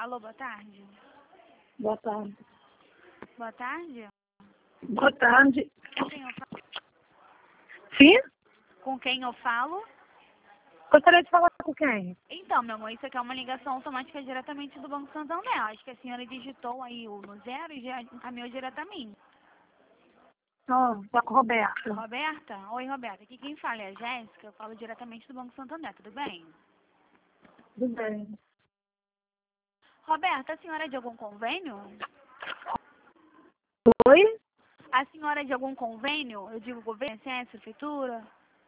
Alô, boa tarde. Boa tarde. Boa tarde. Boa tarde. Com quem eu falo? Sim? Com quem eu falo? Gostaria de falar com quem? Então, meu amor, isso aqui é uma ligação automática diretamente do Banco Santander. Acho que a senhora digitou aí o no zero e já encaminhou diretamente. Não, tá com o Roberto. Roberta? Oi, Roberta. Aqui quem fala é a Jéssica. Eu falo diretamente do Banco Santander, tudo bem? Tudo bem. Roberta, a senhora é de algum convênio? Oi? A senhora é de algum convênio? Eu digo governo, INSS, prefeitura?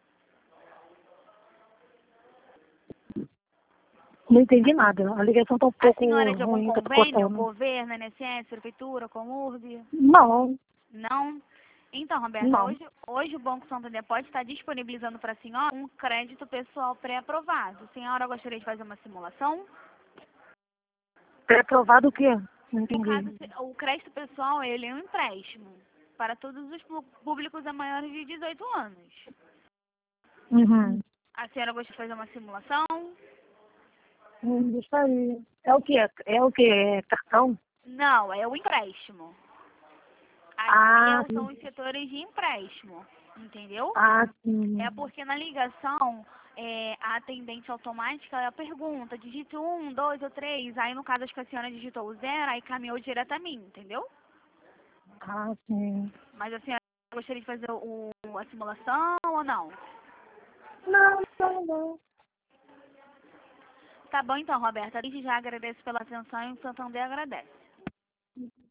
Não entendi nada. A ligação tá um A pouco senhora é de algum ruim, tá convênio? cortando. Governo, INSS, prefeitura, Comurb? Não, Não? Então, Roberta, não. hoje o Banco Santander pode estar disponibilizando para a senhora um crédito pessoal pré-aprovado. A senhora gostaria de fazer uma simulação? É aprovado o quê? Não No caso, entendi. o crédito pessoal, ele é um empréstimo para todos os públicos a maiores de 18 anos. Uhum. A senhora gosta de fazer uma simulação? Gostaria. É o quê? É o quê? É cartão? Não, é o empréstimo. Ah, Aqui são os setores de empréstimo, entendeu? sim. É porque na ligação, a atendente automática, ela pergunta, digite 1, 2 ou 3. Aí, no caso, acho que a senhora digitou o 0, aí caminhou direto a mim, entendeu? Ah, sim. Mas a senhora gostaria de fazer a simulação ou não? Não, não, não. Tá bom, então, Roberta. A gente já agradece pela atenção e o Santander agradece.